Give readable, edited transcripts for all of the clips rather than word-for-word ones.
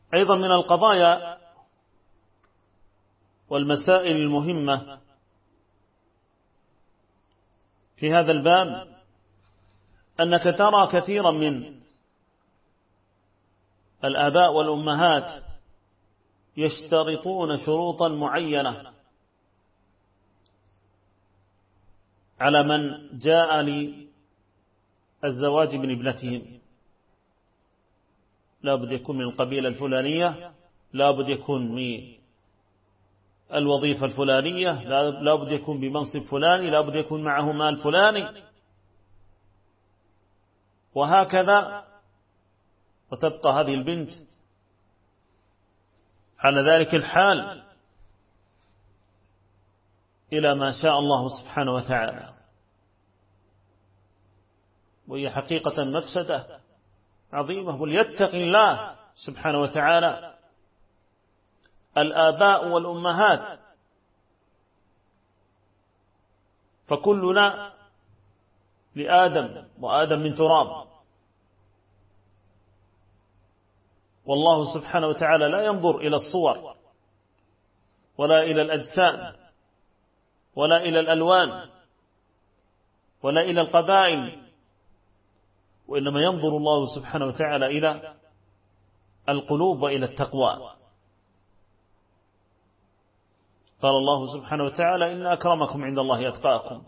أيضا من القضايا والمسائل المهمة في هذا الباب أنك ترى كثيرا من الآباء والأمهات يشترطون شروطا معينة على من جاء للزواج من ابنتهم. لا بد يكون من القبيلة الفلانية، لا بد يكون من الوظيفة الفلانية، لا بد يكون بمنصب فلاني، لا بد يكون معه مال فلاني، وهكذا. وتبقى هذه البنت على ذلك الحال إلى ما شاء الله سبحانه وتعالى، وهي حقيقة مفسدة عظيمة. وليتق الله سبحانه وتعالى الآباء والأمهات، فكلنا لآدم وآدم من تراب، والله سبحانه وتعالى لا ينظر إلى الصور ولا إلى الأجسام ولا إلى الألوان ولا إلى القبائل، وإنما ينظر الله سبحانه وتعالى إلى القلوب وإلى التقوى. قال الله سبحانه وتعالى: إن أكرمكم عند الله أتقاكم.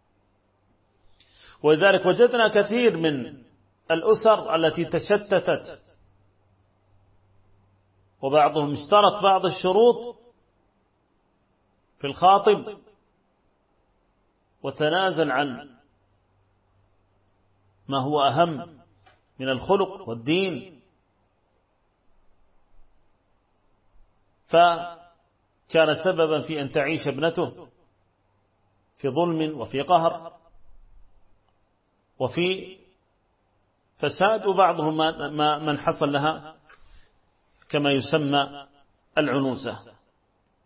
ولذلك وجدنا كثير من الأسر التي تشتتت، وبعضهم اشترط بعض الشروط في الخاطب وتنازل عن ما هو أهم من الخلق والدين، فكان سببا في أن تعيش ابنته في ظلم وفي قهر وفي فساد، وبعضهم من حصل لها كما يسمى العنوسة.